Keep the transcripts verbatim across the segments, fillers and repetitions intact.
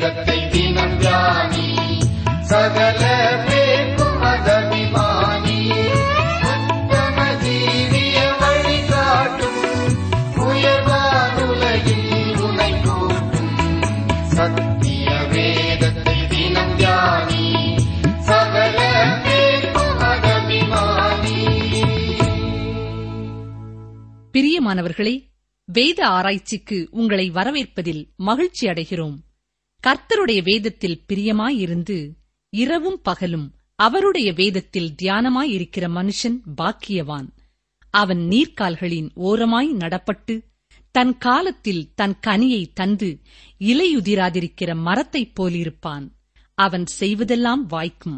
வேதத்தை தினம் தியானி, சகல பேர்க்கும் அதபிமானி. உத்தம ஜீவிய வழிகாட்டும் உயர்வானுலகில் உனை கூட்டும். சத்திய வேதத்தை தினம் தியானி, சகல பேர்க்கும் அதபிமானி. பிரியமானவர்களே, வேத ஆராய்ச்சிக்கு உங்களை வரவேற்பதில் மகிழ்ச்சி அடைகிறோம். கர்த்தருடைய வேதத்தில் பிரியமாயிருந்து இரவும் பகலும் அவருடைய வேதத்தில் தியானமாயிருக்கிற மனுஷன் பாக்கியவான். அவன் நீர்க்கால்களின் ஓரமாய் நடப்பட்டு தன் காலத்தில் தன் கனியை தந்து இலையுதிராதிருக்கிற மரத்தைப் போலிருப்பான். அவன் செய்வதெல்லாம் வாய்க்கும்.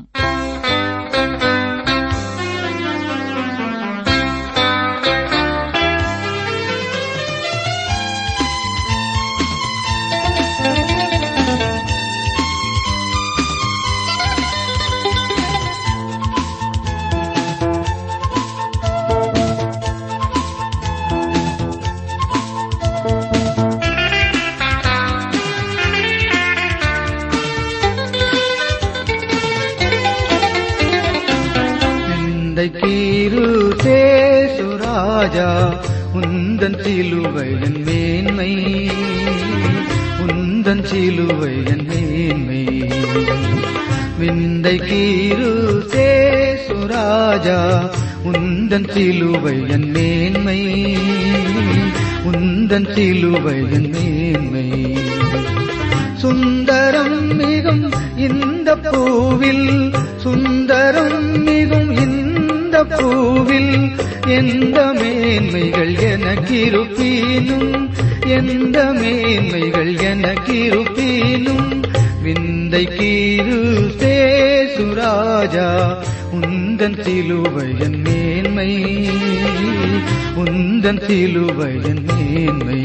ராஜா உந்தன் சிலுவையின் மேன்மை, உந்தன் சிலுவையின் மேன்மை. விந்தை கீரு சேசுராஜா உந்தன் சிலுவையின் மேன்மை, உந்தன் சிலுவையின் மேன்மை. சுந்தரம் மிகும் இந்த பூவில், சுந்தரம் மிகும் இந்த பூவில் எந்த மேன்மைகள் எனக்கிருப்பீனும், எந்த மேன்மைகள் எனக்கிருப்பீனும். விந்தை கீரு சேசுராஜா உந்தன் சிலுவையின் மேன்மை, உந்தன் சிலுவையின் மேன்மை.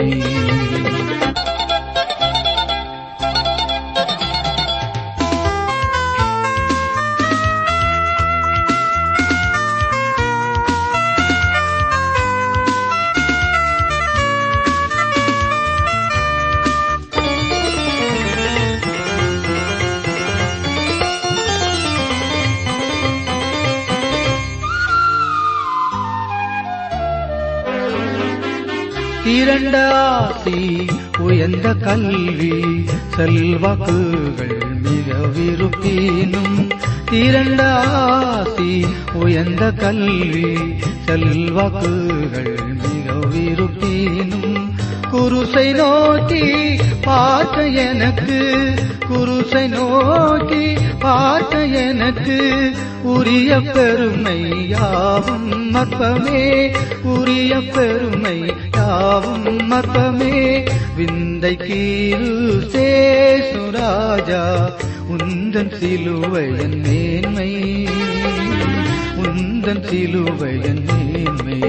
இரண்ட ஆசி உயர்ந்த கல்வி செல்வாக்குகள் மிக விருப்பினும், இரண்ட ஆசி உயர்ந்த கல்வி செல்வாக்குகள் மிக விருப்பினும். குருசை நோக்கி பார்க்க எனக்கு, குருசை நோக்கி பார்க்க எனக்கு உரிய பெருமை யாவும் மற்பமே, உரிய பெருமை யாவும் மற்பமே. விந்தை கீரு சேசுராஜா உந்தன் சிலுவையின் மேன்மை, உந்தன் சிலுவையின் மேன்மை.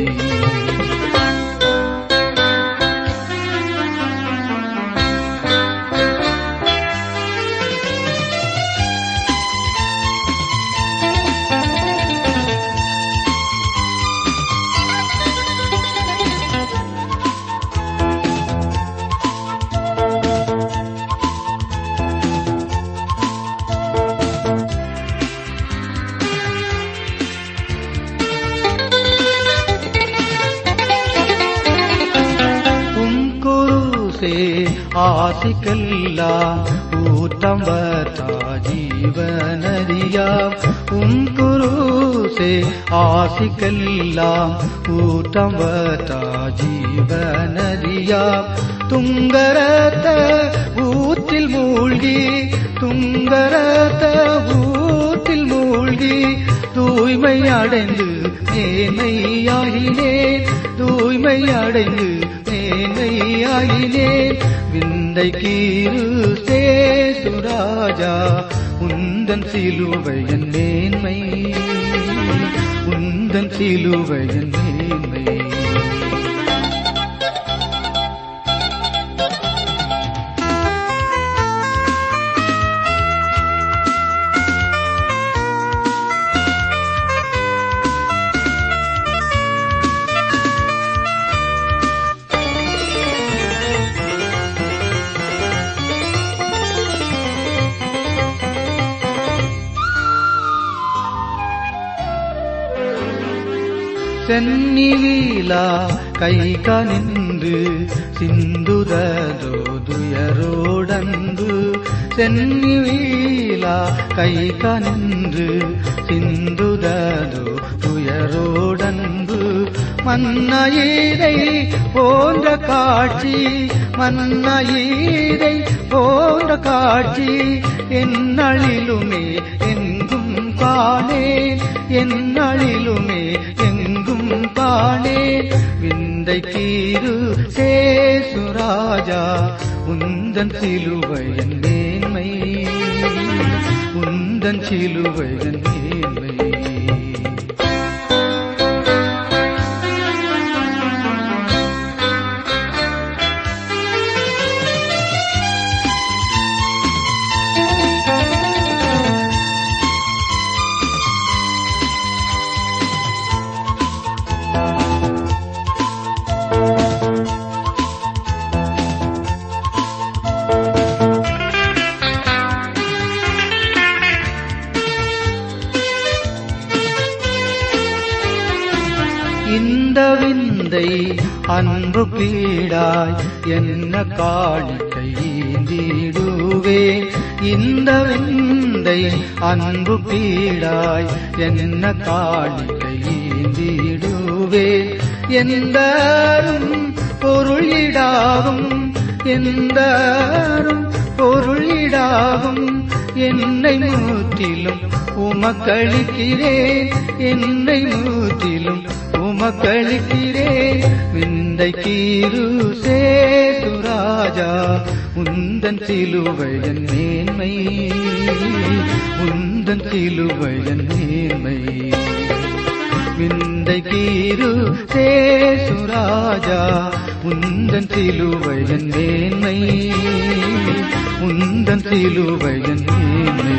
ஆசிக்கெல்லாம் ஊட்டம் வர்த்தா ஜீவனரியா, உம் குருசே ஆசிக்கெல்லாம் ஊட்டம் வர்த்தா ஜீவனரியா. துங்கரத்த ஊற்றில் மூழ்கி, துங்கரத்த ஊற்றில் மூழ்கி தூய்மை அடைந்து மேன்மையாகினேன், தூய்மை அடைந்து மேன்மையாகினேன். விந்தை கீரு சேசுராஜா உந்தன் சிலுவையின் மேன்மை, உந்தன் சிலுவையின் மேன்மை. சென்னிவீலா கை கனிந்து சிந்துததோ துயரோடன்பு சென்னிவீலா கை கனிந்து சிந்துததோ துயரோடன்பு மன்னஈரை போன்ற காட்சி மன்னஈரை போன்ற காட்சி என்னளிலுமே எங்கும் காணேன் என்னளிலுமே எங்கும் காணேன் விந்தை கீரு சேசுராஜா உந்தன் சிலுவையன் மேன்மை உந்தன் சிலுவையன் மேன்மை. இந்த விந்தை அன்பு பீடாய் என்ன காணிக்கை ஈந்திடுவேன் இந்த விந்தை அன்பு பீடாய் என்ன காணிக்கை ஈந்திடுவேன் எந்தரும் பொருளிடாகும் எந்தரும் பொருளிடாகும் என்னை முற்றிலும் உமக்களிக்கிறேன் என்னை முற்றிலும் உமக்களிக்கிறேன் விந்தை கீரு சேசுராஜா உந்தன் சிலுவையன் மேன்மை உந்தன் சிலுவையன் மேன்மை விந்தை கீரு சேசுராஜா உந்தன் சிலுவையன் மேன்மை உந்தன் சிலுவையன் மேன்மை.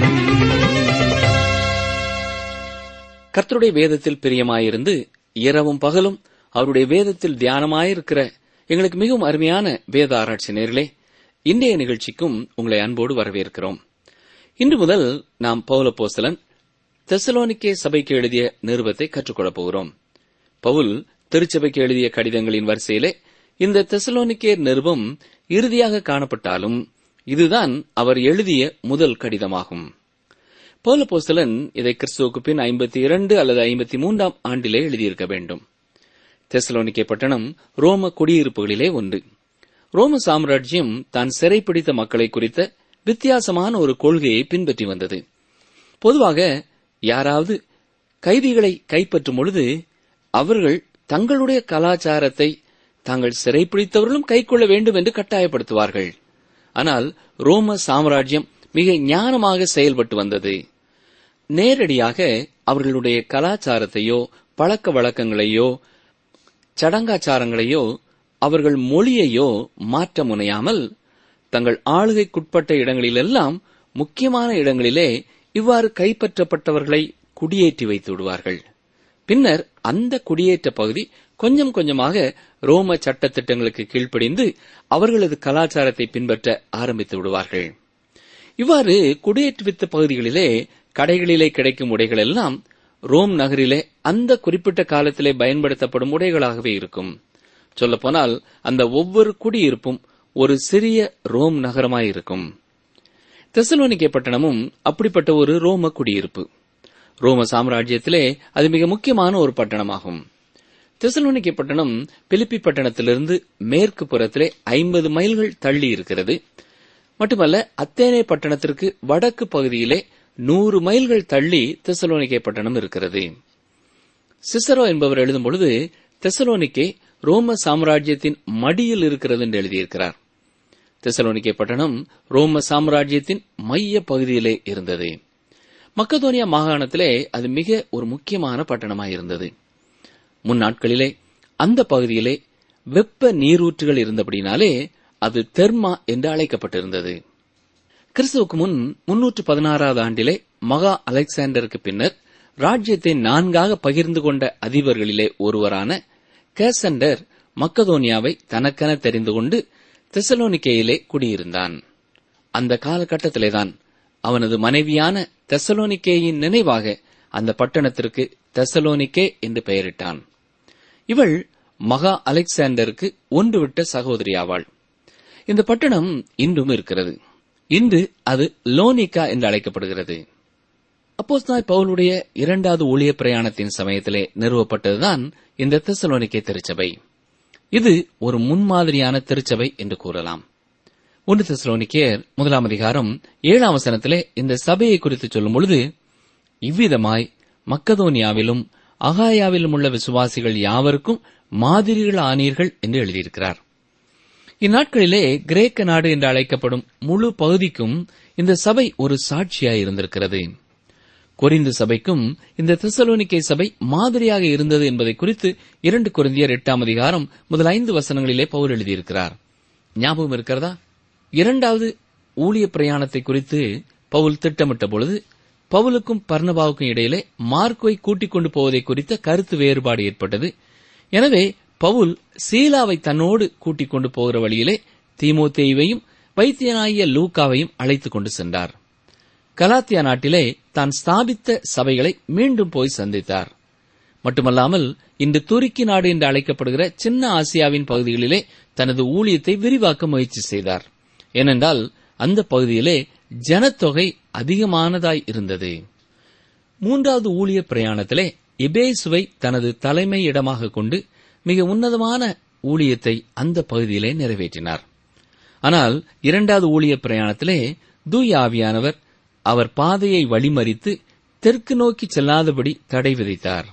கர்த்தருடைய வேதத்தில் பிரியமாயிருந்து இரவும் பகலும் அவருடைய வேதத்தில் தியானமாயிருக்கிற எங்களுக்கு மிகவும் அருமையான வேத ஆராய்ச்சி நேயர்களே, இன்றைய நிகழ்ச்சிக்கும் உங்களை அன்போடு வரவேற்கிறோம். இன்று முதல் நாம் பவுலப்போஸ்தலன் தெசலோனிக்கே சபைக்கு எழுதிய நிருபத்தை கற்றுக்கொள்ளப் போகிறோம். பவுல் திருச்சபைக்கு எழுதிய கடிதங்களின் வரிசையிலே இந்த தெசலோனிக்கே நிருபம் இறுதியாக காணப்பட்டாலும் இதுதான் அவர் எழுதிய முதல் கடிதமாகும். பவுலப்போஸ்தலன் இதை கிறிஸ்துவுக்கு பின் ஐம்பத்தி இரண்டு அல்லது ஐம்பத்தி மூன்றாம் ஆண்டிலே எழுதியிருக்க வேண்டும். தெசலோனிக்கே பட்டணம் ரோம குடியிருப்புகளிலே ஒன்று. ரோம சாம்ராஜ்யம் தான் சிறைப்பிடித்த மக்களை குறித்த வித்தியாசமான ஒரு கொள்கையை பின்பற்றி வந்தது. பொதுவாக யாராவது கைதிகளை கைப்பற்றும் பொழுது அவர்கள் தங்களுடைய கலாச்சாரத்தை தாங்கள் சிறைப்பிடித்தவர்களும் கைக்கொள்ள வேண்டும் என்று கட்டாயப்படுத்துவார்கள். ஆனால் ரோம சாம்ராஜ்யம் மிக ஞானமாக செயல்பட்டு வந்தது. நேரடியாக அவர்களுடைய கலாச்சாரத்தையோ பழக்க வழக்கங்களையோ சடங்காச்சாரங்களையோ அவர்கள் மொழியையோ மாற்ற முனையாமல் தங்கள் ஆளுகைக்குட்பட்ட இடங்களிலெல்லாம் முக்கியமான இடங்களிலே இவ்வாறு கைப்பற்றப்பட்டவர்களை குடியேற்றி வைத்து விடுவார்கள். பின்னர் அந்த குடியேற்ற பகுதி கொஞ்சம் கொஞ்சமாக ரோம சட்டத்திட்டங்களுக்கு கீழ்ப்படிந்து அவர்களது கலாச்சாரத்தை பின்பற்ற ஆரம்பித்து விடுவார்கள். இவ்வாறு குடியேற்றுவித்த பகுதிகளிலே கடைகளிலே கிடைக்கும் உடைகள் எல்லாம் ரோம் நகரிலே அந்த குறிப்பிட்ட காலத்திலே பயன்படுத்தப்படும் உடைகளாகவே இருக்கும். சொல்லப்போனால் அந்த ஒவ்வொரு குடியிருப்பும் ஒரு சிறிய ரோம் நகரமாயிருக்கும். தெசலோனிக்கே பட்டணமும் அப்படிப்பட்ட ஒரு ரோம குடியிருப்பு. ரோம சாம்ராஜ்யத்திலே அது மிக முக்கியமான ஒரு பட்டணமாகும். தெசலோனிக்கே பட்டணம் பிலிப்பி பட்டணத்திலிருந்து மேற்கு புறத்திலே ஐம்பது மைல்கள் தள்ளி இருக்கிறது. மட்டுமல்ல, அத்தேனே பட்டணத்திற்கு வடக்கு பகுதியிலே நூறு மைல்கள் தள்ளி தெசலோனிக்கே பட்டணம் இருக்கிறது. சிசரோ என்பவர் எழுதும் பொழுது தெசலோனிக்கே ரோம சாம்ராஜ்யத்தின் மடியில் இருக்கிறது என்று எழுதியிருக்கிறார். தெசலோனிக்கே பட்டணம் ரோம சாம்ராஜ்யத்தின் மைய பகுதியிலே இருந்தது. மக்கதோனியா மாகாணத்திலே அது மிக ஒரு முக்கியமான பட்டணமாயிருந்தது. முன்னாட்களிலே அந்த பகுதியிலே வெப்ப நீரூற்றுகள் இருந்தபடினாலே அது தெர்மா என்று அழைக்கப்பட்டிருந்தது. கிறிஸ்துவுக்கு முன் முன்னூற்று பதினாறாவது ஆண்டிலே மகா அலெக்சாண்டருக்கு பின்னர் ராஜ்யத்தை நான்காக பகிர்ந்து கொண்ட அதிபர்களிலே ஒருவரான கேசண்டர் மக்கதோனியாவை தனக்கென தெரிந்து கொண்டு தெசலோனிக்கேயிலே குடியிருந்தான். அந்த காலகட்டத்திலேதான் அவனது மனைவியான தெசலோனிக்கேயின் நினைவாக அந்த பட்டணத்திற்கு தெசலோனிக்கே என்று பெயரிட்டான். இவள் மகா அலெக்சாண்டருக்கு ஒன்றுவிட்ட சகோதரி ஆவாள். இந்த பட்டணம் இன்றும் இருக்கிறது. இன்று அது லோனிகா என்று அழைக்கப்படுகிறது. அப்போஸ்தலனாகிய பவுலுடைய இரண்டாவது ஊழிய பிரயாணத்தின் சமயத்திலே நிறுவப்பட்டதுதான் இந்த தெசலோனிக்கே திருச்சபை. இது ஒரு முன்மாதிரியான திருச்சபை என்று கூறலாம். ஒன்று தெசலோனிக்கேயர் முதலாம் அதிகாரம் ஏழாம் வசனத்திலே இந்த சபையை குறித்து சொல்லும் பொழுது, இவ்விதமாய் மக்கதோனியாவிலும் அகாயாவிலும் உள்ள விசுவாசிகள் யாவருக்கும் மாதிரிகள் ஆனீர்கள் என்று எழுதியிருக்கிறார். இந்நாட்களிலே கிரேக்க நாடு என்று அழைக்கப்படும் முழு பகுதிக்கும் இந்த சபை ஒரு சாட்சியாய் இருந்திருக்கிறது. கொரிந்து சபைக்கும் இந்த தெசலோனிக்கே சபை மாதிரியாக இருந்தது என்பதை குறித்து இரண்டு கொரிந்தியர் எட்டாம் அதிகாரம் முதல் ஐந்து வசனங்களிலே பவுல் எழுதியிருக்கிறார். ஞாபகம் இருக்கிறதா? இரண்டாவது ஊழிய பிரயாணத்தை குறித்து பவுல் திட்டமிட்ட பொழுது பவுலுக்கும் பர்னபாவுக்கும் இடையிலே மார்க்கை கூட்டிக் கொண்டு போவதை குறித்த கருத்து வேறுபாடு ஏற்பட்டது. எனவே பவுல் சீலாவை தன்னோடு கூட்டிக் கொண்டு போகிற வழியிலே தீமோத்தேயுவையும் வைத்தியனாகிய லூக்காவையும் அழைத்துக் கொண்டு சென்றார். கலாத்தியா நாட்டிலே தான் ஸ்தாபித்த சபைகளை மீண்டும் போய் சந்தித்தார். மட்டுமல்லாமல் இன்று துருக்கி நாடு என்று அழைக்கப்படுகிற சின்ன ஆசியாவின் பகுதிகளிலே தனது ஊழியத்தை விரிவாக்க முயற்சி செய்தார். ஏனென்றால் அந்த பகுதியிலே ஜனத்தொகை அதிகமானதாய் இருந்தது. மூன்றாவது ஊழிய பிரயாணத்திலே எபேசுவை தனது தலைமை இடமாக கொண்டு மிக உன்னதமான ஊழியத்தை அந்த பகுதியிலே நிறைவேற்றினார். ஆனால் இரண்டாவது ஊழிய பிரயாணத்திலே தூய ஆவியானவர் அவர் பாதையை வழிமறித்து தெற்கு நோக்கி செல்லாதபடி தடை விதித்தார்.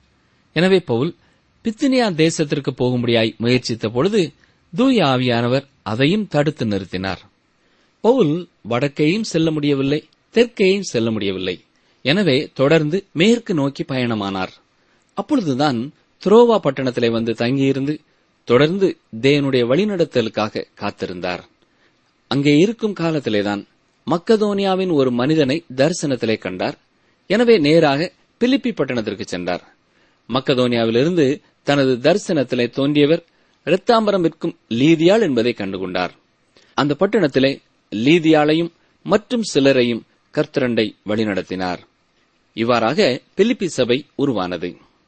எனவே பவுல் பித்தினியா தேசத்திற்கு போகும்படியாய் முயற்சித்த பொழுது தூய ஆவியானவர் அதையும் தடுத்து நிறுத்தினார். பவுல் வடக்கையும் செல்ல முடியவில்லை, தெற்கையும் செல்ல முடியவில்லை. எனவே தொடர்ந்து மேற்கு நோக்கி பயணமானார். அப்பொழுதுதான் துரோவா பட்டணத்திலே வந்து தங்கியிருந்து தொடர்ந்து தேவனுடைய வழிநடத்தலுக்காக காத்திருந்தார். அங்கே இருக்கும் காலத்திலேதான் மக்கதோனியாவின் ஒரு மனிதனை தரிசனத்திலே கண்டார். எனவே நேராக பிலிப்பி பட்டணத்திற்கு சென்றார். மக்கதோனியாவிலிருந்து தனது தரிசனத்திலே தோன்றியவர் இரத்தாம்பரம் விற்கும் லீதியாள் என்பதை கண்டுகொண்டார். அந்த பட்டணத்திலே லீதியாளையும் மற்றும் சிலரையும் கர்த்தரண்டை வழிநடத்தினார். இவ்வாறாக பிலிப்பி சபை உருவானது.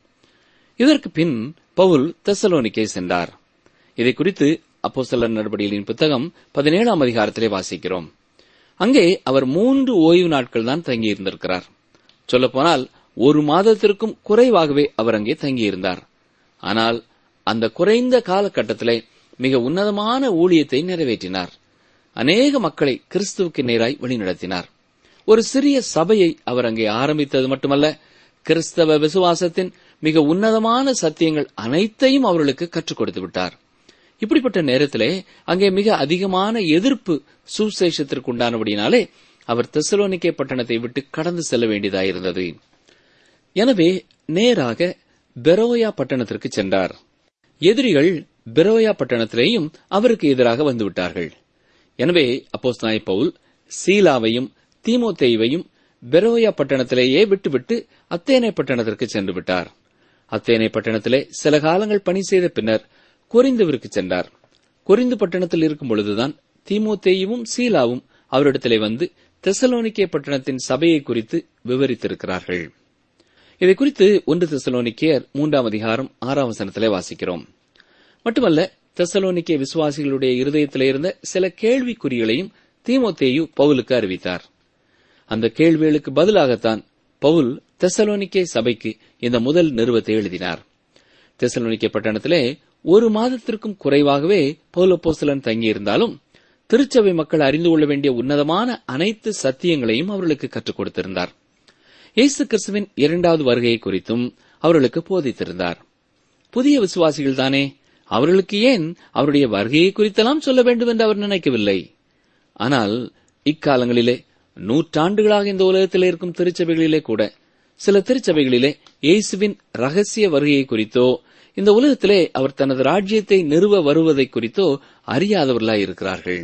இதற்கு பின் பவுல் தெசலோனிக்கே சென்றார். இதை குறித்து அப்போஸ்தலர் நடபடிகளின் புத்தகம் பதினேழாம் அதிகாரத்திலே வாசிக்கிறோம். அங்கே அவர் மூன்று ஓய்வு நாட்கள் தான் தங்கியிருந்திருக்கிறார். சொல்லப்போனால் ஒரு மாதத்திற்கும் குறைவாகவே அவர் அங்கே தங்கியிருந்தார். ஆனால் அந்த குறைந்த காலகட்டத்திலே மிக உன்னதமான ஊழியத்தை நிறைவேற்றினார். அநேக மக்களை கிறிஸ்துவுக்கு நேராய் வழிநடத்தினார். ஒரு சிறிய சபையை அவர் அங்கே ஆரம்பித்தது மட்டுமல்ல, கிறிஸ்தவ விசுவாசத்தின் மிக உன்னதமான சத்தியங்கள் அனைத்தையும் அவர்களுக்கு கற்றுக் கொடுத்து விட்டார். இப்படிப்பட்ட நேரத்திலே அங்கே மிக அதிகமான எதிர்ப்பு சுசேஷத்திற்கு உண்டானபடினாலே அவர் தெசலோனிக்கே பட்டணத்தை விட்டு கடந்து செல்ல வேண்டியதாயிருந்தது. எனவே நேராக பெரோயா பட்டணத்திற்கு சென்றார். எதிரிகள் பெரோயா பட்டணத்திலேயும் அவருக்கு எதிராக வந்துவிட்டார்கள். எனவே அப்போஸ்தலனாகிய பவுல் சீலாவையும் தீமோத்தேயுவையும் பெரோயா பட்டணத்திலேயே விட்டுவிட்டு அத்தேனை பட்டணத்திற்கு சென்று விட்டார். அத்தேனை பட்டணத்திலே சில காலங்கள் பணி செய்த பின்னர் கொரிந்துவிற்கு சென்றார். கொரிந்து பட்டணத்தில் இருக்கும் பொழுதுதான் தீமோத்தேயுவும் சீலாவும் அவரிடத்திலே வந்து தெசலோனிக்கே பட்டணத்தின் சபையை குறித்து விவரித்திருக்கிறார்கள். இதை குறித்து ஒன்று தெசலோனிக்கேயர் மூன்றாம் அதிகாரம் ஆறாம் வசனத்திலே வாசிக்கிறோம். மட்டுமல்ல, தெசலோனிக்கே விசுவாசிகளுடைய இருதயத்திலே இருந்த சில கேள்விக்குறிகளையும் தீமோத்தேயு பவுலுக்கு அறிவித்தார். அந்த கேள்விகளுக்கு பதிலாகத்தான் பவுல் தெசலோனிக்கே சபைக்கு இந்த முதல் நிருபத்தை எழுதினார். தெசலோனிக்கே பட்டணத்திலே ஒரு மாதத்திற்கும் குறைவாகவே பவுல் அப்போஸ்தலன் தங்கியிருந்தாலும் திருச்சபை மக்கள் அறிந்து கொள்ள வேண்டிய உன்னதமான அனைத்து சத்தியங்களையும் அவர்களுக்கு கற்றுக் கொடுத்திருந்தார். இயேசு கிறிஸ்துவின் இரண்டாவது வருகை குறித்தும் அவர்களுக்கு போதித்திருந்தார். புதிய விசுவாசிகள் தானே, அவர்களுக்கு ஏன் அவருடைய வருகையை குறித்தெல்லாம் சொல்ல வேண்டும் என்று அவர் நினைக்கவில்லை. ஆனால் இக்காலங்களிலே நூற்றாண்டுகளாக இந்த உலகத்தில் இருக்கும் திருச்சபைகளிலே கூட சில திருச்சபைகளிலே இயேசுவின் ரகசிய வருகையை குறித்தோ இந்த உலகத்திலே அவர் தனது ராஜ்யத்தை நிறுவ வருவதை குறித்தோ அறியாதவர்களாய் இருக்கிறார்கள்.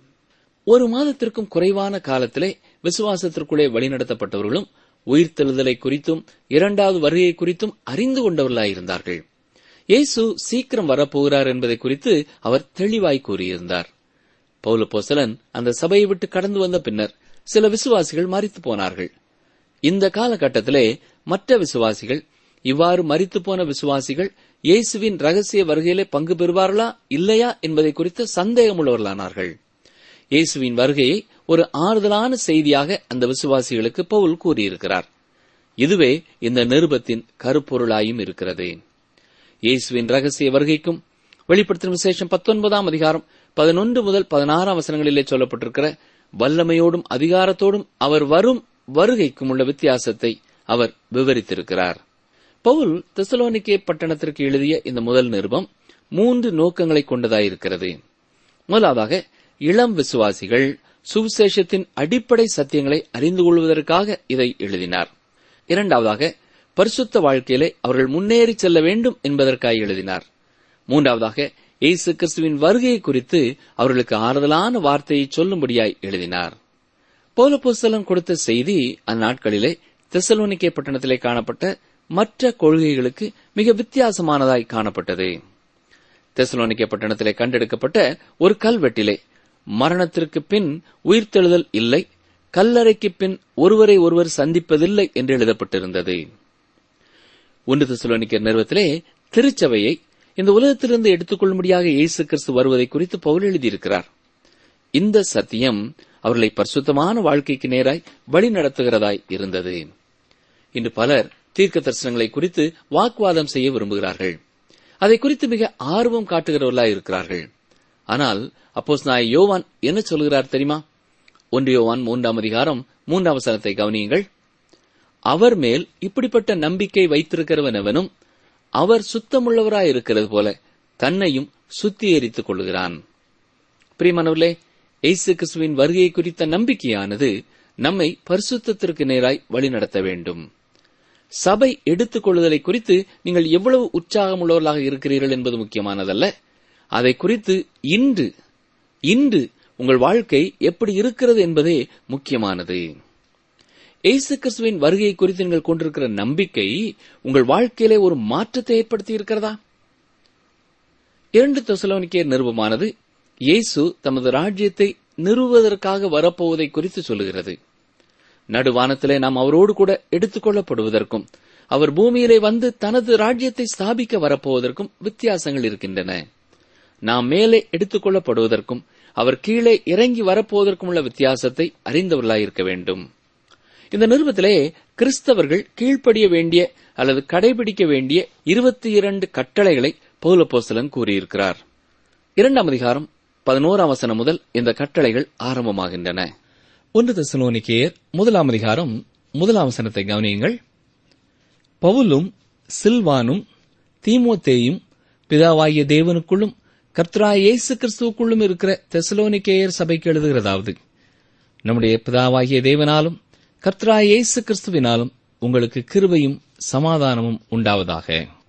ஒரு மாதத்திற்கும் குறைவான காலத்திலே விசுவாசத்திற்குள்ளே வழிநடத்தப்பட்டவர்களும் உயிர்த்தெழுதலை குறித்தும் இரண்டாவது வருகை குறித்தும் அறிந்து கொண்டவர்களாயிருந்தார்கள். இயேசு சீக்கிரம் வரப்போகிறார் என்பதை குறித்து அவர் தெளிவாய் கூறியிருந்தார். பவுல் அப்போஸ்தலன் அந்த சபையை விட்டு கடந்து வந்த பின்னர் சில விசுவாசிகள் மரித்து போனார்கள். இந்த காலகட்டத்திலே மற்ற விசுவாசிகள், இவ்வாறு மரித்து போன விசுவாசிகள் இயேசுவின் ரகசிய வருகையிலே பங்கு பெறுவார்களா இல்லையா என்பதை குறித்து சந்தேகமுள்ளவர்களானார்கள். இயேசுவின் வருகையை ஒரு ஆறுதலான செய்தியாக அந்த விசுவாசிகளுக்கு பவுல் கூறியிருக்கிறார். இதுவே இந்த நிருபத்தின் கருப்பொருளாயும் இருக்கிறது. இயேசுவின் ரகசிய வருகைக்கும் வெளிப்படுத்தும் விசேஷம் பத்தொன்பதாம் அதிகாரம் பதினொன்று முதல் பதினாறாம் வசனங்களிலே சொல்லப்பட்டிருக்கிற வல்லமையோடும் அதிகாரத்தோடும் அவர் வரும் வருகைக்கும் உள்ள வித்தியாசத்தை அவர் விவரித்திருக்கிறார். பவுல் தெசலோனிக்கே பட்டணத்திற்கு எழுதிய இந்த முதல் நிருபம் மூன்று நோக்கங்களை கொண்டதாயிருக்கிறது. முதலாவதாக, இளம் விசுவாசிகள் சுவிசேஷத்தின் அடிப்படை சத்தியங்களை அறிந்து கொள்வதற்காக இதை எழுதினார். இரண்டாவதாக, பரிசுத்த வாழ்க்கையிலே அவர்கள் முன்னேறி செல்ல வேண்டும் என்பதற்காக எழுதினார். மூன்றாவதாக, இயேசு கிறிஸ்துவின் வருகையை குறித்து அவர்களுக்கு ஆறுதலான வார்த்தையை சொல்லும்படியாய் எழுதினார். பவுலப்போஸ்தலன் கொடுத்த செய்தி அந்நாட்களிலே தெசலோனிக்கே பட்டணத்திலே காணப்பட்ட மற்ற கொள்கைகளுக்கு மிக வித்தியாசமானதாய் காணப்பட்டது. தெசலோனிக்கே பட்டணத்திலே கண்டெடுக்கப்பட்ட ஒரு கல்வெட்டிலே மரணத்திற்கு பின் உயிர்த்தெழுதல் இல்லை, கல்லறைக்கு பின் ஒருவரை ஒருவர் சந்திப்பதில்லை என்று எழுதப்பட்டிருந்தது. ஒன்று தெசலோனிக்கே நிறுவத்திலே திருச்சபையை இந்த உலகத்திலிருந்து எடுத்துக்கொள்ளும்படியாக இயேசு கிறிஸ்து வருவதை குறித்து பவுல் எழுதியிருக்கிறார். இந்த சத்தியம் அவர்களை பரிசுத்தமான வாழ்க்கைக்கு நேராய் வழி நடத்துகிறதாய் இருந்தது. இன்று பலர் தீர்க்க தரிசனங்களை குறித்து வாக்குவாதம் செய்ய விரும்புகிறார்கள். அதை குறித்து மிக ஆர்வம் காட்டுகிறவர்களாய் இருக்கிறார்கள். ஆனால் அப்போஸ்தலனாகிய யோவான் என்ன சொல்கிறார் தெரியுமா? ஒன்று யோவான் மூன்றாம் அதிகாரம் மூன்றாம் வசனத்தை கவனியுங்கள். அவர் மேல் இப்படிப்பட்ட நம்பிக்கை வைத்திருக்கிறவனவனும் அவர் சுத்தமுள்ளவராயிருக்கிறது போல தன்னையும் சுத்திகரித்துக் கொள்கிறான். பிரியமானவர்களே, இயேசு கிறிஸ்துவின் வருகையை குறித்த நம்பிக்கையானது நம்மை பரிசுத்தத்திற்கு நேராய் வழிநடத்த வேண்டும். சபை எடுத்துக் கொள்ளுதலை குறித்து நீங்கள் எவ்வளவு உற்சாகம் உள்ளவர்களாக இருக்கிறீர்கள் என்பது முக்கியமானதல்ல. அதை குறித்து இன்று இன்று உங்கள் வாழ்க்கை எப்படி இருக்கிறது என்பதே முக்கியமானது. இயேசு கிறிஸ்துவின் வருகையை குறித்து நீங்கள் கொண்டிருக்கிற நம்பிக்கை உங்கள் வாழ்க்கையிலே ஒரு மாற்றத்தை ஏற்படுத்தி இருக்கிறதா? இரண்டு தெசலோனிக்கேயர் நிருபமானது இயேசு தமது ராஜ்யத்தை நிறுவுவதற்காக வரப்போவதை குறித்து சொல்லுகிறது. நடுவானத்திலே நாம் அவரோடு கூட எடுத்துக் கொள்ளப்படுவதற்கும் அவர் பூமியிலே வந்து தனது ராஜ்யத்தை ஸ்தாபிக்க வரப்போவதற்கும் வித்தியாசங்கள் இருக்கின்றன. நாம் மேலே எடுத்துக் கொள்ளப்படுவதற்கும் அவர் கீழே இறங்கி வரப்போவதற்கும் உள்ள வித்தியாசத்தை அறிந்தவர்களாயிருக்க வேண்டும். இந்த நிருபத்திலே கிறிஸ்தவர்கள் கீழ்ப்படிய வேண்டிய அல்லது கடைபிடிக்க வேண்டிய இருபத்தி இரண்டு கட்டளைகளை பவுலப்போஸ்தலன் கூறியிருக்கிறார். இரண்டாம் அதிகாரம் பதினோராம் வசனம் முதல் இந்த கட்டளைகள் ஆரம்பமாகின்றன. ஒன்று தெசலோனிக்கேயர் முதலாம் அதிகாரம் முதலாம் வசனத்தை கவனியுங்கள். பவுலும் சில்வானும் தீமோத்தேயும் பிதாவாகிய தேவனுக்குள்ளும் கர்த்தராகிய இயேசு கிறிஸ்துவுக்குள்ளும் இருக்கிற தெசலோனிக்கேயர் சபைக்கு எழுதுகிறதாவது, நம்முடைய பிதாவாகிய தேவனாலும் கர்த்தராகிய இயேசு கிறிஸ்துவினாலும் உங்களுக்கு கிருபையும் சமாதானமும் உண்டாவதாக.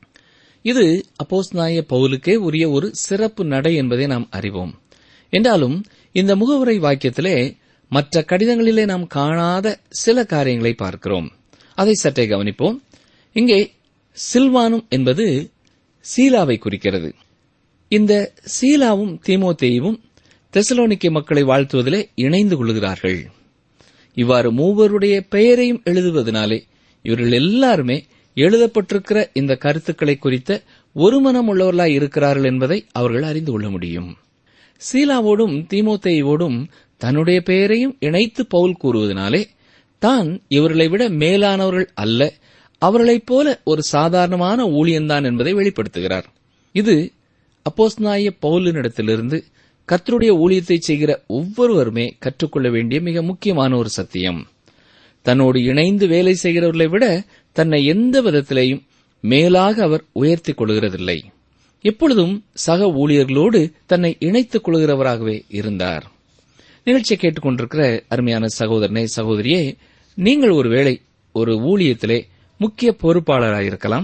இது அப்போஸ்தலனாகிய பவுலுக்கே உரிய ஒரு சிறப்பு நடை என்பதை நாம் அறிவோம். என்றாலும் இந்த முகவுரை வாக்கியத்திலே மற்ற கடிதங்களிலே நாம் காணாத சில காரியங்களை பார்க்கிறோம். அதை சற்றே கவனிப்போம். இங்கே சில்வானும் என்பது சீலாவை குறிக்கிறது. இந்த சீலாவும் தீமோத்தேயுவும் தெசலோனிக்கே மக்களை வாழ்த்துவதிலே இணைந்து கொள்கிறார்கள். இவ்வாறு மூவருடைய பெயரையும் எழுதுவதனாலே இவர்கள் எல்லாருமே எழுதப்பட்டிருக்கிற இந்த கருத்துக்களை குறித்த ஒருமனம் உள்ளவர்களாய் இருக்கிறார்கள் என்பதை அவர்கள் அறிந்து கொள்ள முடியும். சீலாவோடும் தீமோத்தேயுவோடும் தன்னுடைய பெயரையும் இணைத்து பவுல் கூறுவதனாலே தான் இவர்களை விட மேலானவர்கள் அல்ல, அவர்களைப் போல ஒரு சாதாரணமான ஊழியன்தான் என்பதை வெளிப்படுத்துகிறார். இது அப்போஸ்தலனாகிய பவுலினிடத்திலிருந்து கர்த்தருடைய ஊழியத்தை செய்கிற ஒவ்வொருவருமே கற்றுக்கொள்ள வேண்டிய மிக முக்கியமான ஒரு சத்தியம். தன்னோடு இணைந்து வேலை செய்கிறவர்களை விட தன்னை எந்த விதத்திலேயும் மேலாக அவர் உயர்த்திக் கொள்கிறதில்லை. எப்பொழுதும் சக ஊழியர்களோடு தன்னை இணைத்துக் கொள்கிறவராகவே இருந்தார். நிகழ்ச்சியை கேட்டுக்கொண்டிருக்கிற அருமையான சகோதரனே, சகோதரியே, நீங்கள் ஒருவேளை ஒரு ஊழியத்திலே முக்கிய பொறுப்பாளராயிருக்கலாம்.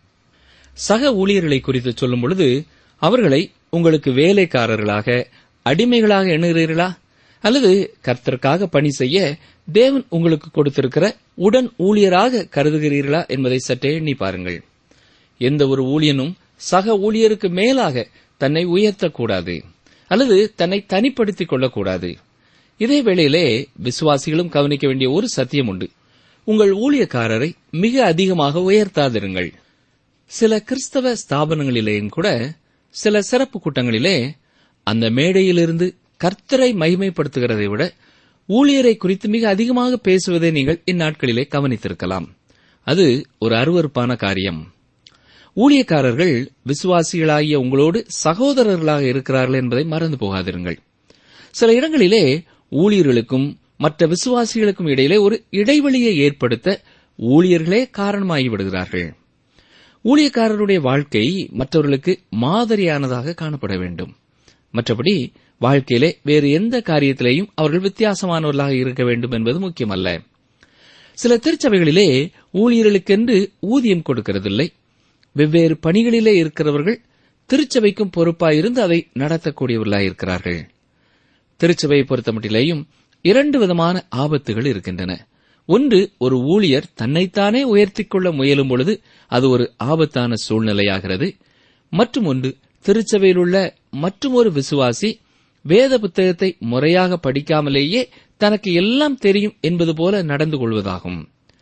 சக ஊழியர்களை குறித்து சொல்லும் பொழுது அவர்களை உங்களுக்கு வேலைக்காரர்களாக, அடிமைகளாக எண்ணுகிறீர்களா? அல்லது கர்த்தருக்காக பணி செய்ய தேவன் உங்களுக்கு கொடுத்திருக்கிற உடன் ஊழியராக கருதுகிறீர்களா என்பதை சற்றே எண்ணி பாருங்கள். எந்த ஒரு ஊழியனும் சக ஊழியருக்கு மேலாக தன்னை உயர்த்தக்கூடாது அல்லது தன்னை தனிப்படுத்திக் கொள்ளக்கூடாது. இதே வேளையிலே விசுவாசிகளும் கவனிக்க வேண்டிய ஒரு சத்தியம் உண்டு. உங்கள் ஊழியக்காரரை மிக அதிகமாக உயர்த்தாதிருங்கள். சில கிறிஸ்தவ ஸ்தாபனங்களிலேயும் கூட சில சிறப்பு கூட்டங்களிலே அந்த மேடையிலிருந்து கர்த்தரை மகிமைப்படுத்துகிறதை விட ஊழியரை குறித்து மிக அதிகமாக பேசுவதை நீங்கள் இந்நாட்களிலே கவனித்திருக்கலாம். அது ஒரு அருவருப்பான காரியம். ஊழியக்காரர்கள் விசுவாசிகளாகிய உங்களோடு சகோதரர்களாக இருக்கிறார்கள் என்பதை மறந்து போகாதிருங்கள். சில இடங்களிலே ஊழியர்களுக்கும் மற்ற விசுவாசிகளுக்கும் இடையிலே ஒரு இடைவெளியை ஏற்படுத்த ஊழியர்களே காரணமாகி விடுகிறார்கள். ஊழியக்காரருடைய வாழ்க்கை மற்றவர்களுக்கு மாதிரியானதாக காணப்பட வேண்டும். மற்றபடி வாழ்க்கையிலே வேறு எந்த காரியத்திலேயும் அவர்கள் வித்தியாசமானவர்களாக இருக்க வேண்டும் என்பது முக்கியமல்ல. சில திருச்சபைகளிலே ஊழியர்களுக்கென்று ஊதியம் கொடுக்கிறதில்லை. வெவ்வேறு பணிகளிலே இருக்கிறவர்கள் திருச்சபைக்கும் பொறுப்பாயிருந்து அதை நடத்தக்கூடியவர்களாயிருக்கிறார்கள். திருச்சபையை பொறுத்தமட்டிலேயும் இரண்டு விதமான ஆபத்துகள் இருக்கின்றன. ஒன்று, ஒரு ஊழியர் தன்னைத்தானே உயர்த்திக் கொள்ள முயலும் பொழுது அது ஒரு ஆபத்தான சூழ்நிலையாகிறது. மற்றும் ஒன்று, திருச்சபையில் உள்ள மற்றும் ஒரு விசுவாசி வேத புத்தகத்தை முறையாக படிக்காமலேயே தனக்கு எல்லாம் தெரியும் என்பது போல நடந்து கொள்வதாகும்.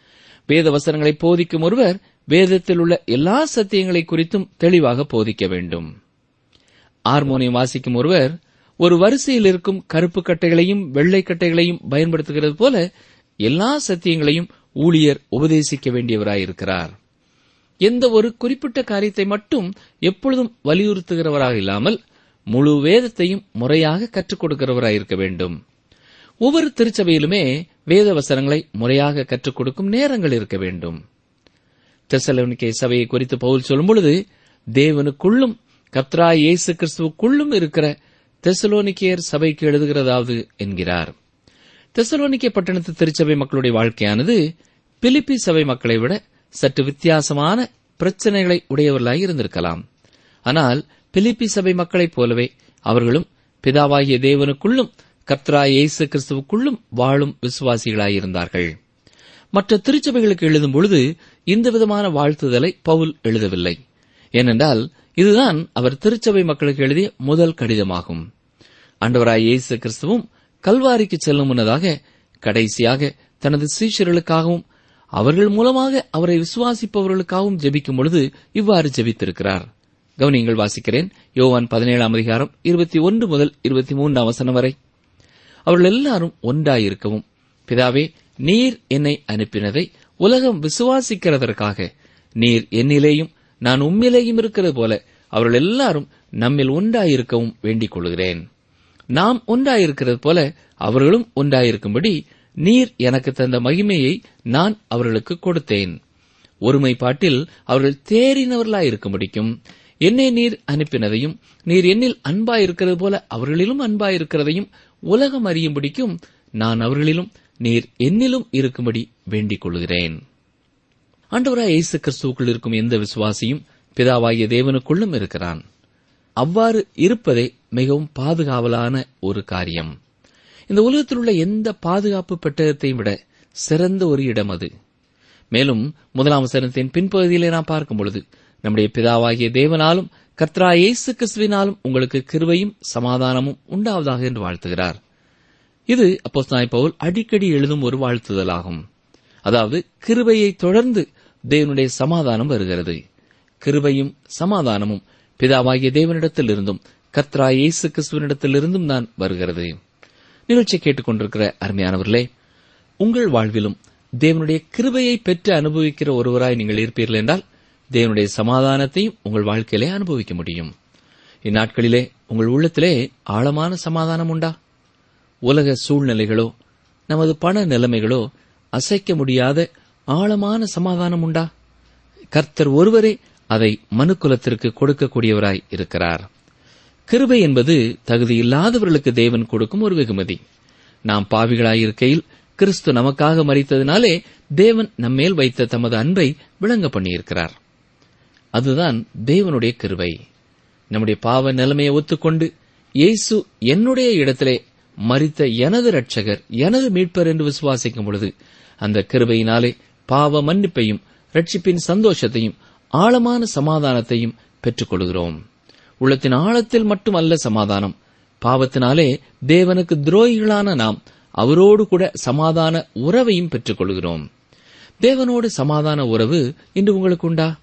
வேத வசனங்களை போதிக்கும் ஒருவர் வேதத்தில் உள்ள எல்லா சத்தியங்களை குறித்தும் தெளிவாக போதிக்க வேண்டும். ஹார்மோனியம் வாசிக்கும் ஒருவர் ஒரு வரிசையில் இருக்கும் கருப்பு கட்டைகளையும் வெள்ளை கட்டைகளையும் பயன்படுத்துகிறது போல எல்லா சத்தியங்களையும் ஊழியர் உபதேசிக்க வேண்டியவராயிருக்கிறார். எந்த ஒரு குறிப்பிட்ட காரியத்தை மட்டும் எப்பொழுதும் வலியுறுத்துகிறவராக இல்லாமல் முழு வேதத்தையும் முறையாக கற்றுக் கொடுக்கிறவராயிருக்க வேண்டும். ஒவ்வொரு திருச்சபையிலுமே வேத வசனங்களை முறையாக கற்றுக் கொடுக்கும் நேரங்கள் இருக்க வேண்டும். தெசலோனிக்கே சபையை குறித்து பவுல் சொல்லும் பொழுது, தேவனுக்குள்ளும் கர்த்தராகிய இயேசு கிறிஸ்துவுக்குள்ளும் இருக்கிற தெசலோனிக்கேயர் சபைக்கு எழுதுகிறதாவது என்கிறார். தெசலோனிக்கே பட்டணத்து திருச்சபை மக்களுடைய வாழ்க்கையானது பிலிப்பி சபை மக்களை விட சற்று வித்தியாசமான பிரச்சனைகளை உடையவர்களாய் இருந்திருக்கலாம். ஆனால் பிலிப்பி சபை மக்களைப் போலவே அவர்களும் பிதாவாகிய தேவனுக்குள்ளும் கர்த்தராகிய இயேசு கிறிஸ்துவுக்குள்ளும் வாழும் விசுவாசிகளாயிருந்தார்கள். மற்ற திருச்சபைகளுக்கு எழுதும் பொழுது இந்த விதமான வாழ்த்துதலை பவுல் எழுதவில்லை. ஏனென்றால் இதுதான் அவர் திருச்சபை மக்களுக்கு எழுதிய முதல் கடிதமாகும். ஆண்டவராகிய இயேசு கிறிஸ்துவும் கல்வாரிக்கு செல்லும் முன்னதாக கடைசியாக தனது சீஷர்களுக்காகவும் அவர்கள் மூலமாக அவரை விசுவாசிப்பவர்களுக்காகவும் ஜெபிக்கும் பொழுது இவ்வாறு ஜெபித்திருக்கிறார். கவனியங்கள் வாசிக்கிறேன். யோவான் பதினேழாம் அதிகாரம் இருபத்தி ஒன்று முதல் இருபத்தி மூன்றாம் வசனம் வரை. அவர்கள் எல்லாரும் ஒன்றாயிருக்கவும், பிதாவே, நீர் என்னை அனுப்பினதை உலகம் விசுவாசிக்கிறதற்காக நீர் என்னிலேயும் நான் உம்மிலேயும் இருக்கிறது போல அவர்கள் எல்லாரும் நம்மில் ஒன்றாயிருக்கவும் வேண்டிக் கொள்கிறேன். நாம் ஒன்றாயிருக்கிறது போல அவர்களும் ஒன்றாயிருக்கும்படி நீர் எனக்கு தந்த மகிமையை நான் அவர்களுக்கு கொடுத்தேன். ஒருமைப்பாட்டில் அவர்கள் தேறினவர்களாயிருக்கும்படிக்கும் என்னை நீர் அனுப்பினதையும் நீர் என்னில் அன்பாயிருக்கிறது போல அவர்களிலும் அன்பாயிருக்கிறதையும் உலகம் அறியும்படிக்கும் நான் அவர்களிலும் நீர் என்னிலும் இருக்கும்படி வேண்டிக் கொள்கிறேன். ஆண்டவராகிய இயேசு கிறிஸ்துவுக்குள் இருக்கும் எந்த விசுவாசியும் பிதாவாகிய தேவனுக்குள்ளும் இருக்கிறான். அவ்வாறு இருப்பதே மிகவும் பாதுகாவலான ஒரு காரியம். இந்த உலகத்தில் உள்ள எந்த பாதுகாப்பு பெட்டகத்தையும் விட சிறந்த ஒரு இடம் அது. மேலும் முதலாம் வசனத்தின் பின்பகுதியிலே நாம் பார்க்கும் பொழுது, நம்முடைய பிதாவாகிய தேவனாலும் கர்த்தராகிய இயேசு கிறிஸ்துவினாலும் உங்களுக்கு கிருபையும் சமாதானமும் உண்டாவதாக என்று வாழ்த்துகிறார். இது அப்போஸ்தலனாகிய பவுல் அடிக்கடி எழுதும் ஒரு வாழ்த்துதலாகும். அதாவது கிருபையை தொடர்ந்து தேவனுடைய சமாதானம் வருகிறது. கிருபையும் சமாதானமும் பிதாவாகிய தேவனிடத்திலிருந்தும் கர்த்தராகிய இயேசு கிறிஸ்துவினிடத்திலிருந்தும் தான் வருகிறது. நிகழ்ச்சியை கேட்டுக் கொண்டிருக்கிற அருமையானவர்களே, உங்கள் வாழ்விலும் தேவனுடைய கிருபையை பெற்று அனுபவிக்கிற ஒருவராய் நீங்கள் இருப்பீர்கள் என்றால் தேவனுடைய சமாதானத்தையும் உங்கள் வாழ்க்கையிலே அனுபவிக்க முடியும். இந்நாட்களிலே உங்கள் உள்ளத்திலே ஆழமான சமாதானம் உண்டா? உலக சூழ்நிலைகளோ நமது பண நிலைமைகளோ அசைக்க முடியாத ஆழமான சமாதானம் உண்டா? கர்த்தர் ஒருவரே அதை மனுக்குலத்திற்கு கொடுக்கக்கூடியவராய் இருக்கிறார். கிருபை என்பது தகுதியில்லாதவர்களுக்கு தேவன் கொடுக்கும் ஒரு வெகுமதி. நாம் பாவிகளாயிருக்கையில் கிறிஸ்து நமக்காக மரித்ததினாலே தேவன் நம்மேல் வைத்த தமது அன்பை விளங்க பண்ணியிருக்கிறார். அதுதான் தேவனுடைய கிருபை. நம்முடைய பாவ நிலைமையை ஒத்துக்கொண்டு இயேசு என்னுடைய இடத்திலே மரித்த எனது இரட்சகர், எனது மீட்பர் என்று விசுவாசிக்கும் பொழுது அந்த கிருபையினாலே பாவ மன்னிப்பையும் இரட்சிப்பின் சந்தோஷத்தையும் ஆழமான சமாதானத்தையும் பெற்றுக் கொள்கிறோம். உள்ளத்தின் ஆழத்தில் மட்டுமல்ல சமாதானம், பாவத்தினாலே தேவனுக்கு துரோகிகளான நாம் அவரோடு கூட சமாதான உறவையும் பெற்றுக் கொள்கிறோம். தேவனோடு சமாதான உறவு இன்று உங்களுக்கு உண்டா?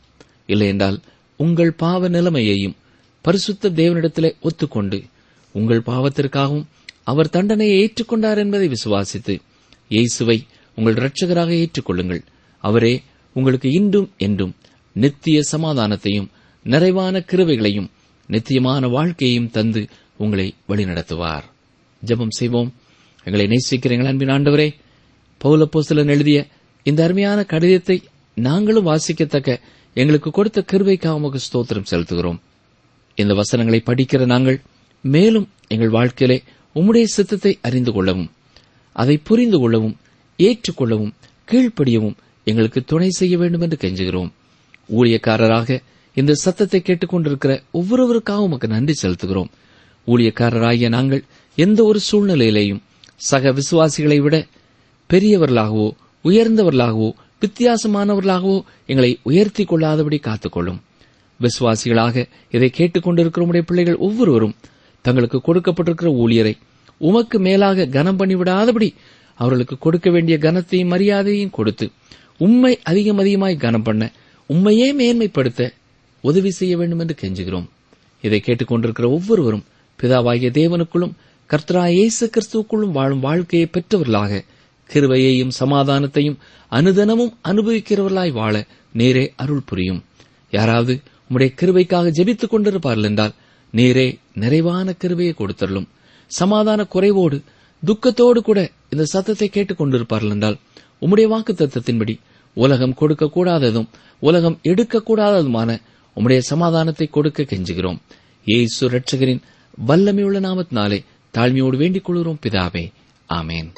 இல்லையென்றால் உங்கள் பாவ நிலைமையையும் பரிசுத்த தேவனிடத்திலே ஒத்துக்கொண்டு உங்கள் பாவத்திற்காகவும் அவர் தண்டனையை ஏற்றுக்கொண்டார் என்பதை விசுவாசித்து இயேசுவை உங்கள் இரட்சகராக ஏற்றுக்கொள்ளுங்கள். அவரே உங்களுக்கு இன்றும் என்றும் நித்திய சமாதானத்தையும் நிறைவான கிருபைகளையும் நித்தியமான வாழ்க்கையையும் தந்து உங்களை வழிநடத்துவார். ஜெபம் செய்வோம். எங்களை நேசிக்கிற எங்கள் அன்பின் ஆண்டவரே, பவுலப்போஸ்தலன் எழுதிய இந்த அருமையான கடிதத்தை நாங்களும் வாசிக்கத்தக்க எங்களுக்கு கொடுத்த கிருபைக்காக உமக்கு ஸ்தோத்திரம் செலுத்துகிறோம். இந்த வசனங்களை படிக்கிற நாங்கள் மேலும் எங்கள் வாழ்க்கையிலே உம்முடைய சித்தத்தை அறிந்து கொள்ளவும், அதை புரிந்து கொள்ளவும், ஏற்றுக்கொள்ளவும், கீழ்ப்படியவும் எங்களுக்கு துணை செய்ய வேண்டும் என்று கெஞ்சுகிறோம். ஊழியக்காரராக இந்த சத்தத்தை கேட்டுக் கொண்டிருக்கிற ஒவ்வொருவருக்காக உமக்கு நன்றி செலுத்துகிறோம். ஊழியக்காரராகிய நாங்கள் எந்த ஒரு சூழ்நிலையிலேயும் சக விசுவாசிகளை விட பெரியவர்களாகவோ உயர்ந்தவர்களாகவோ வித்தியாசமானவர்களாகவோ எங்களை உயர்த்தி கொள்ளாதபடி காத்துக்கொள்ளும். விசுவாசிகளாக இதை கேட்டுக் கொண்டிருக்கிற உடைய பிள்ளைகள் ஒவ்வொருவரும் தங்களுக்கு கொடுக்கப்பட்டிருக்கிற ஊழியரை உமக்கு மேலாக கனம் பண்ணிவிடாதபடி அவர்களுக்கு கொடுக்க வேண்டிய கனத்தையும் மரியாதையும் கொடுத்து உம்மை அதிகம் அதிகமாய் கனம் பண்ண, உம்மையே மேன்மைப்படுத்த உதவி செய்ய வேண்டும் என்று கெஞ்சுகிறோம். இதை கேட்டுக் கொண்டிருக்கிற ஒவ்வொருவரும் பிதாவாகிய தேவனுக்குள்ளும் கர்த்தராகிய இயேசு கிறிஸ்துவுக்குள்ளும் வாழும் வாழ்க்கையை பெற்றவர்களாக கிருபையையும் சமாதானத்தையும் அனுதினமும் அனுபவிக்கிறவர்களாய் வாழ நேரே அருள் புரியும். யாராவது உம்முடைய கிருபைக்காக ஜெபித்துக் கொண்டிருப்பார்கள் என்றால் நேரே நிறைவான கிருபையை கொடுத்தருளும். சமாதான குறைவோடு துக்கத்தோடு கூட இந்த சத்தத்தை கேட்டுக் கொண்டிருப்பார்கள் என்றால் உம்முடைய வாக்கு தத்தத்தின்படி உலகம் கொடுக்கக்கூடாததும் உலகம் எடுக்கக்கூடாததுமான உம்முடைய சமாதானத்தை கொடுக்க கெஞ்சுகிறோம். இயேசு இரட்சகரின் வல்லமையுள்ள நாமத்தினாலே தாழ்மையோடு வேண்டிக் கொள்கிறோம் பிதாவே, ஆமேன்.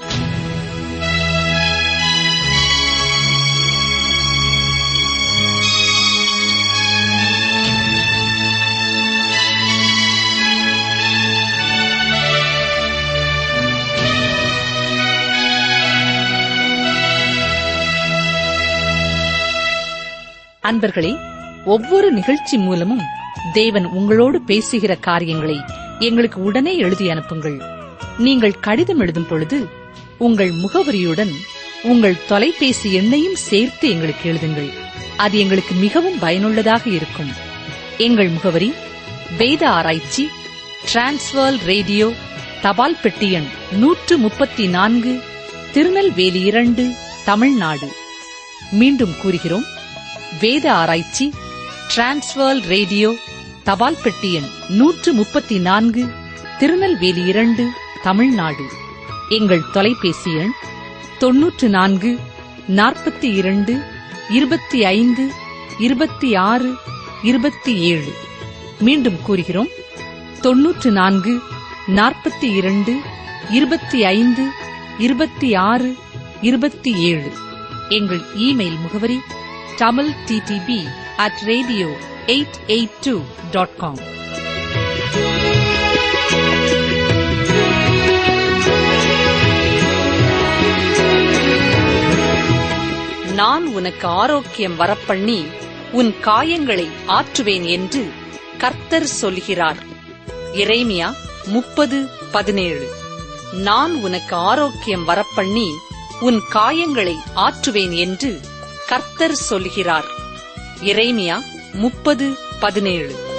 அன்பர்களே, ஒவ்வொரு நிகழ்ச்சி மூலமும் தேவன் உங்களோடு பேசுகிற காரியங்களை எங்களுக்கு உடனே எழுதி அனுப்புங்கள். நீங்கள் கடிதம் எழுதும் பொழுது உங்கள் முகவரியுடன் உங்கள் தொலைபேசி எண்ணையும் சேர்த்து எங்களுக்கு எழுதுங்கள். அது எங்களுக்கு மிகவும் பயனுள்ளதாக இருக்கும். எங்கள் முகவரி: வேத ஆராய்ச்சி, டிரான்ஸ்வர்ல் ரேடியோ, தபால் பெட்டி எண் நூற்று முப்பத்தி நான்கு, திருநெல்வேலி இரண்டு, தமிழ்நாடு. மீண்டும் கூறுகிறோம், வேத ஆராய்ச்சி, டிரான்ஸ்வர்ல் ரேடியோ, தபால் பெட்டி எண் நூற்று முப்பத்தி நான்கு, திருநெல்வேலி இரண்டு, தமிழ்நாடு. எங்கள் தொலைபேசி எண் தொன்னூற்று நான்கு நாற்பத்தி இரண்டு இருபத்தி ஐந்து இருபத்தி ஆறு இருபத்தி ஏழு. மீண்டும் கூறுகிறோம், தொன்னூற்று நான்கு நாற்பத்தி இரண்டு இருபத்தி ஐந்து இருபத்தி ஆறு இருபத்தி ஏழு. எங்கள் இமெயில் முகவரி Tamil DDP at radio eight eight two dot com. நான் உனக்கு ஆரோக்கியம் வரப்பண்ணி உன் காயங்களை ஆற்றுவேன் என்று கர்த்தர் சொல்கிறார். எரேமியா முப்பது பதினேழு. நான் உனக்கு ஆரோக்கியம் வரப்பண்ணி உன் காயங்களை ஆற்றுவேன் என்று கர்த்தர் சொல்கிறார். எரேமியா முப்பது பதினேழு.